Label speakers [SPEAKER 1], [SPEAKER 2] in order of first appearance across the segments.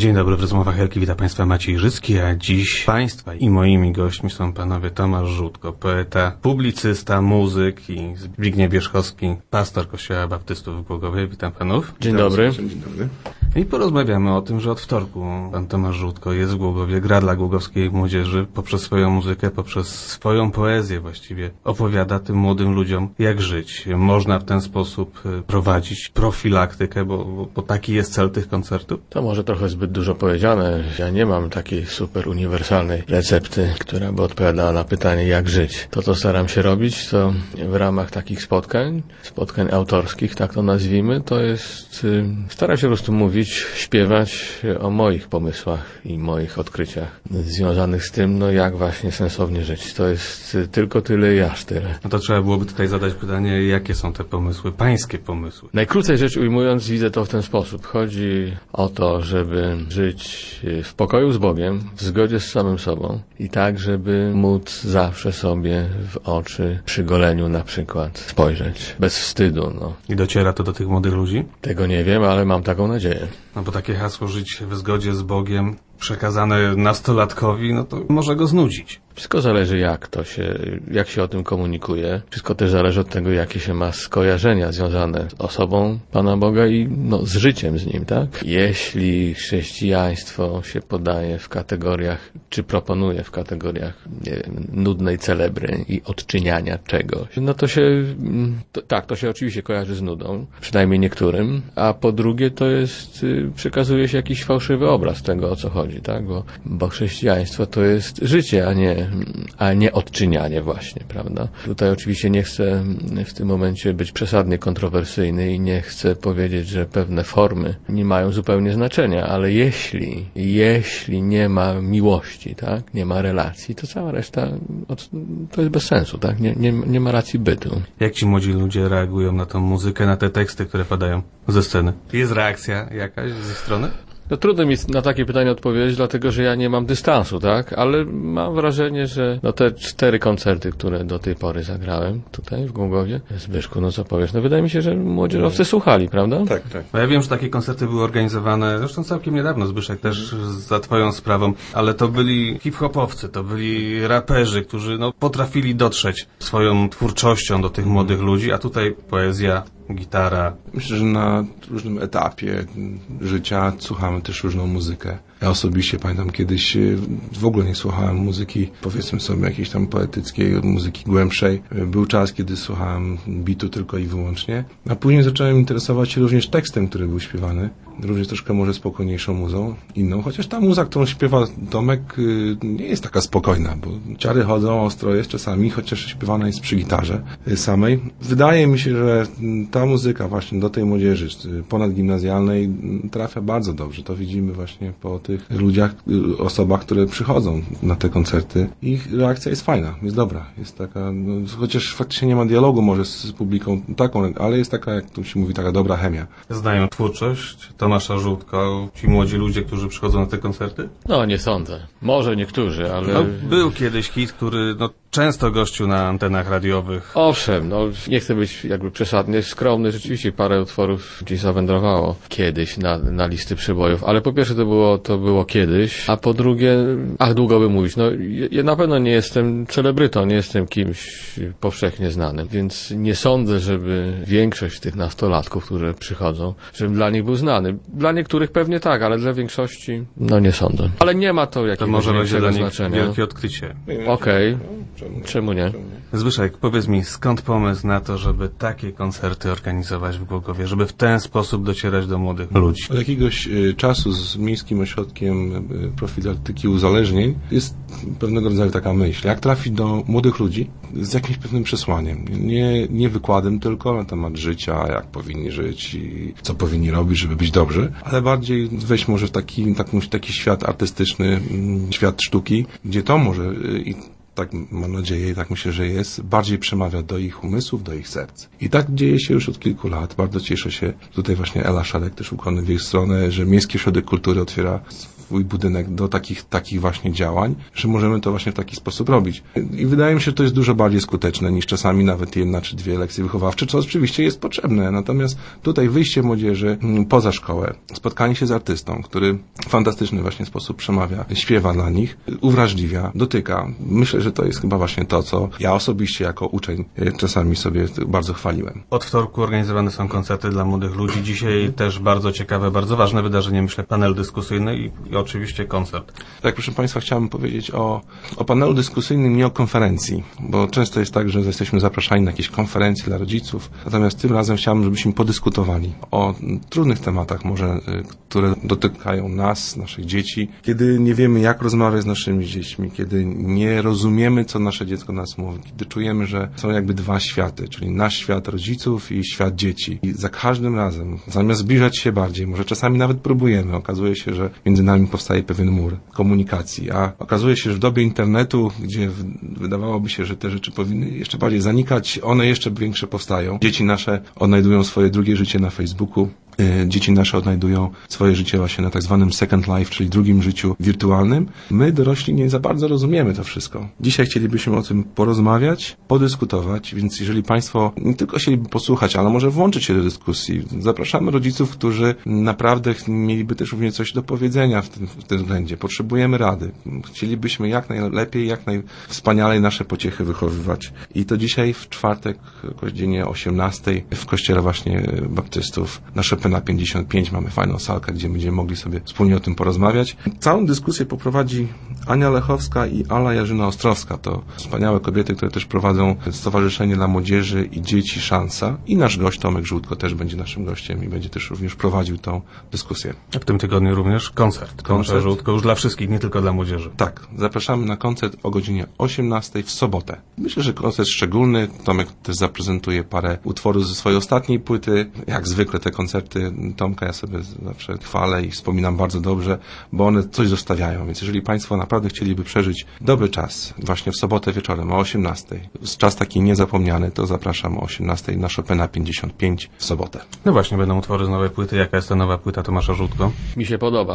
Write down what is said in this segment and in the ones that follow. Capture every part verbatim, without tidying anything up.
[SPEAKER 1] Dzień dobry, w rozmowach Elki wita Państwa Maciej Życki, a dziś Państwa i moimi gośćmi są panowie Tomasz Żółtko, poeta, publicysta, muzyk i Zbigniew Wierzchowski, pastor Kościoła Baptystów w Głogowie. Witam panów.
[SPEAKER 2] Dzień dobry.
[SPEAKER 3] Dzień dobry.
[SPEAKER 1] I porozmawiamy o tym, że od wtorku pan Tomasz Żółtko jest w Głogowie, gra dla głogowskiej młodzieży, poprzez swoją muzykę, poprzez swoją poezję właściwie opowiada tym młodym ludziom, jak żyć. Można w ten sposób prowadzić profilaktykę, bo, bo, bo taki jest cel tych koncertów?
[SPEAKER 2] To może trochę zbyt dużo powiedziane. Ja nie mam takiej super uniwersalnej recepty, która by odpowiadała na pytanie, jak żyć. To, co staram się robić, to w ramach takich spotkań, spotkań autorskich, tak to nazwijmy, to jest, staram się po prostu mówić, śpiewać o moich pomysłach i moich odkryciach związanych z tym, no jak właśnie sensownie żyć. To jest tylko tyle i aż tyle.
[SPEAKER 1] No to trzeba byłoby tutaj zadać pytanie, jakie są te pomysły, pańskie pomysły?
[SPEAKER 2] Najkrócej rzecz ujmując, widzę to w ten sposób. Chodzi o to, żeby żyć w pokoju z Bogiem, w zgodzie z samym sobą i tak, żeby móc zawsze sobie w oczy przy goleniu na przykład spojrzeć. Bez wstydu, no.
[SPEAKER 1] I dociera to do tych młodych ludzi?
[SPEAKER 2] Tego nie wiem, ale mam taką nadzieję.
[SPEAKER 1] No bo takie hasło żyć w zgodzie z Bogiem przekazane nastolatkowi, no to może go znudzić.
[SPEAKER 2] Wszystko zależy jak to się, jak się o tym komunikuje. Wszystko też zależy od tego, jakie się ma skojarzenia związane z osobą Pana Boga i no, z życiem z Nim, tak? Jeśli chrześcijaństwo się podaje w kategoriach, czy proponuje w kategoriach nie wiem, nudnej celebry i odczyniania czegoś, no to się, to, tak, to się oczywiście kojarzy z nudą, przynajmniej niektórym, a po drugie to jest, przekazuje się jakiś fałszywy obraz tego, o co chodzi, tak? Bo, bo chrześcijaństwo to jest życie, a nie a nie odczynianie właśnie, prawda? Tutaj oczywiście nie chcę w tym momencie być przesadnie kontrowersyjny i nie chcę powiedzieć, że pewne formy nie mają zupełnie znaczenia, ale jeśli, jeśli nie ma miłości, tak? Nie ma relacji, to cała reszta to jest bez sensu, tak? Nie, nie, nie ma racji bytu.
[SPEAKER 1] Jak ci młodzi ludzie reagują na tą muzykę, na te teksty, które padają ze sceny? Jest reakcja jakaś z ich strony?
[SPEAKER 2] No trudno mi na takie pytanie odpowiedzieć, dlatego że ja nie mam dystansu, tak? Ale mam wrażenie, że no te cztery koncerty, które do tej pory zagrałem tutaj w Głogowie, Zbyszku, no co powiesz? No wydaje mi się, że młodzieżowcy słuchali, prawda?
[SPEAKER 3] Tak, tak.
[SPEAKER 1] No ja wiem, że takie koncerty były organizowane, zresztą całkiem niedawno, Zbyszek, też za twoją sprawą, ale to byli hip-hopowcy, to byli raperzy, którzy no potrafili dotrzeć swoją twórczością do tych młodych ludzi, a tutaj poezja, gitara.
[SPEAKER 3] Myślę, że na różnym etapie życia słuchamy też różną muzykę. Ja osobiście pamiętam, kiedyś w ogóle nie słuchałem muzyki, powiedzmy sobie, jakiejś tam poetyckiej, muzyki głębszej. Był czas, kiedy słuchałem bitu tylko i wyłącznie. A później zacząłem interesować się również tekstem, który był śpiewany. Również troszkę może spokojniejszą muzą, inną. Chociaż ta muza, którą śpiewa Tomek, nie jest taka spokojna, bo ciary chodzą, ostro jest czasami, chociaż śpiewana jest przy gitarze samej. Wydaje mi się, że ta muzyka właśnie do tej młodzieży ponadgimnazjalnej trafia bardzo dobrze. To widzimy właśnie po tych ludziach, osobach, które przychodzą na te koncerty. Ich reakcja jest fajna, jest dobra. Jest taka, no, chociaż faktycznie nie ma dialogu może z publiką taką, ale jest taka, jak tu się mówi, taka dobra chemia.
[SPEAKER 1] Znają twórczość Tomasza Żółtko, ci młodzi ludzie, którzy przychodzą na te koncerty?
[SPEAKER 2] No, nie sądzę. Może niektórzy, ale...
[SPEAKER 1] No, był kiedyś hit, który no, często gościł na antenach radiowych.
[SPEAKER 2] Owszem, no nie chcę być jakby przesadnie skromny, rzeczywiście parę utworów gdzieś zawędrowało kiedyś na, na listy przybojów, ale po pierwsze to było, to było kiedyś, a po drugie, ach długo by mówić, no ja na pewno nie jestem celebrytą, nie jestem kimś powszechnie znanym, więc nie sądzę, żeby większość tych nastolatków, które przychodzą, żebym dla nich był znany. Dla niektórych pewnie tak, ale dla większości no nie sądzę. Ale nie ma to jakiegoś
[SPEAKER 1] to może będzie dla nich
[SPEAKER 2] znaczenia.
[SPEAKER 1] Wielkie odkrycie.
[SPEAKER 2] Okej.
[SPEAKER 3] Czemu,
[SPEAKER 2] Czemu nie?
[SPEAKER 3] Czemu nie?
[SPEAKER 1] Zbyszek, powiedz mi, skąd pomysł na to, żeby takie koncerty organizować w Głogowie, żeby w ten sposób docierać do młodych ludzi?
[SPEAKER 3] Od jakiegoś y, czasu z Miejskim Ośrodkiem y, Profilaktyki Uzależnień jest pewnego rodzaju taka myśl, jak trafić do młodych ludzi z jakimś pewnym przesłaniem. Nie, nie wykładem tylko na temat życia, jak powinni żyć i co powinni robić, żeby być dobrzy, ale bardziej wejść może w taki, taki, taki świat artystyczny, y, świat sztuki, gdzie to może y, i tak mam nadzieję i tak myślę, że jest, bardziej przemawia do ich umysłów, do ich serc. I tak dzieje się już od kilku lat. Bardzo cieszę się, tutaj właśnie Ela Szarek też ukłony w jej stronę, że Miejski Ośrodek Kultury otwiera swój budynek do takich, takich właśnie działań, że możemy to właśnie w taki sposób robić. I wydaje mi się, że to jest dużo bardziej skuteczne niż czasami nawet jedna czy dwie lekcje wychowawcze, co oczywiście jest potrzebne. Natomiast tutaj wyjście młodzieży poza szkołę, spotkanie się z artystą, który w fantastyczny właśnie sposób przemawia, śpiewa dla nich, uwrażliwia, dotyka. Myślę, że to jest chyba właśnie to, co ja osobiście jako uczeń czasami sobie bardzo chwaliłem.
[SPEAKER 1] Od wtorku organizowane są koncerty dla młodych ludzi. Dzisiaj też bardzo ciekawe, bardzo ważne wydarzenie, myślę, panel dyskusyjny i, i oczywiście koncert.
[SPEAKER 3] Tak, proszę Państwa, chciałem powiedzieć o, o panelu dyskusyjnym, nie o konferencji, bo często jest tak, że jesteśmy zapraszani na jakieś konferencje dla rodziców, natomiast tym razem chciałem, żebyśmy podyskutowali o trudnych tematach może, które dotykają nas, naszych dzieci, kiedy nie wiemy, jak rozmawiać z naszymi dziećmi, kiedy nie rozumiemy, co nasze dziecko nas mówi, kiedy czujemy, że są jakby dwa światy, czyli nasz świat rodziców i świat dzieci. I za każdym razem, zamiast zbliżać się bardziej, może czasami nawet próbujemy, okazuje się, że między nami powstaje pewien mur komunikacji, a okazuje się, że w dobie internetu, gdzie wydawałoby się, że te rzeczy powinny jeszcze bardziej zanikać, one jeszcze większe powstają. Dzieci nasze odnajdują swoje drugie życie na Facebooku. Dzieci nasze odnajdują swoje życie właśnie na tak zwanym second life, czyli drugim życiu wirtualnym. My, dorośli, nie za bardzo rozumiemy to wszystko. Dzisiaj chcielibyśmy o tym porozmawiać, podyskutować, więc jeżeli Państwo nie tylko chcieliby posłuchać, ale może włączyć się do dyskusji, zapraszamy rodziców, którzy naprawdę mieliby też również coś do powiedzenia w tym, w tym względzie. Potrzebujemy rady. Chcielibyśmy jak najlepiej, jak najwspanialej nasze pociechy wychowywać. I to dzisiaj w czwartek o godzinie osiemnastej w kościele właśnie baptystów na Chopina pięćdziesiąt pięć mamy fajną salkę, gdzie będziemy mogli sobie wspólnie o tym porozmawiać. Całą dyskusję poprowadzi Ania Lechowska i Ala Jarzyna-Ostrowska. To wspaniałe kobiety, które też prowadzą Stowarzyszenie dla Młodzieży i Dzieci Szansa. I nasz gość Tomek Żółtko też będzie naszym gościem i będzie też również prowadził tą dyskusję.
[SPEAKER 1] A w tym tygodniu również koncert.
[SPEAKER 3] Koncert
[SPEAKER 1] Żółtko już dla wszystkich, nie tylko dla młodzieży.
[SPEAKER 3] Tak, zapraszamy na koncert o godzinie osiemnastej w sobotę. Myślę, że koncert szczególny. Tomek też zaprezentuje parę utworów ze swojej ostatniej płyty. Jak zwykle te koncerty Tomka ja sobie zawsze chwalę i wspominam bardzo dobrze, bo one coś zostawiają. Więc jeżeli Państwo naprawdę chcieliby przeżyć dobry czas, właśnie w sobotę wieczorem o osiemnastej, czas taki niezapomniany, to zapraszam o osiemnastej na Chopina pięćdziesiąt pięć w sobotę.
[SPEAKER 1] No właśnie, będą utwory z nowej płyty. Jaka jest ta nowa płyta Tomasza Żółtko?
[SPEAKER 2] Mi się podoba.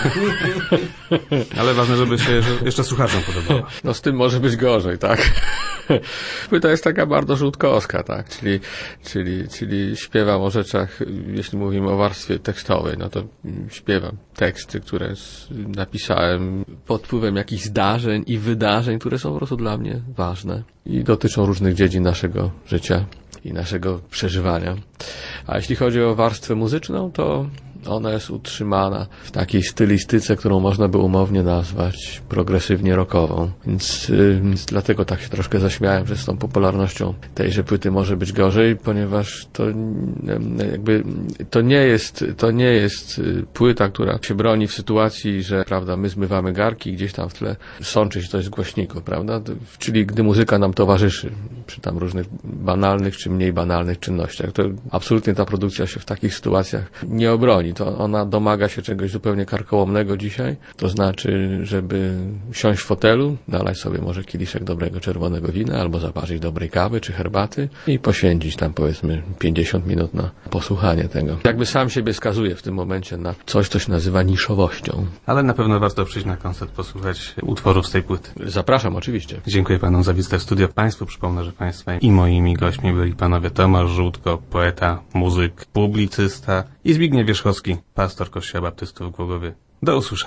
[SPEAKER 1] Ale ważne, żeby się jeszcze słuchaczom podobała.
[SPEAKER 2] No z tym może być gorzej, tak? Płyta jest taka bardzo żółtkowska, tak? Czyli, czyli, czyli śpiewam o rzeczach, jeśli mówimy o warstwie tekstowej, no to śpiewam teksty, które napisałem pod wpływem jakichś zdarzeń i wydarzeń, które są po prostu dla mnie ważne i dotyczą różnych dziedzin naszego życia i naszego przeżywania. A jeśli chodzi o warstwę muzyczną, to ona jest utrzymana w takiej stylistyce, którą można by umownie nazwać progresywnie rockową. Więc, yy, więc dlatego tak się troszkę zaśmiałem, że z tą popularnością tejże płyty może być gorzej, ponieważ to yy, jakby to nie jest to nie jest płyta, która się broni w sytuacji, że prawda, my zmywamy garki i gdzieś tam w tle sączy się coś z głośników, prawda? Czyli gdy muzyka nam towarzyszy przy tam różnych banalnych czy mniej banalnych czynnościach. To absolutnie ta produkcja się w takich sytuacjach nie obroni. To ona domaga się czegoś zupełnie karkołomnego dzisiaj. To znaczy, żeby siąść w fotelu, nalać sobie może kieliszek dobrego czerwonego wina, albo zaparzyć dobrej kawy czy herbaty i poświęcić tam powiedzmy pięćdziesiąt minut na posłuchanie tego. Jakby sam siebie skazuje w tym momencie na coś, co się nazywa niszowością.
[SPEAKER 1] Ale na pewno warto przyjść na koncert, posłuchać utworów z tej płyty.
[SPEAKER 2] Zapraszam oczywiście.
[SPEAKER 1] Dziękuję panom za wizytę w studio. Państwu przypomnę, że państwa i moimi gośćmi byli panowie Tomasz Żółtko, poeta, muzyk, publicysta i Zbigniew Wierzchowski, pastor Kościoła Baptystów w Głogowie. Do usłyszenia.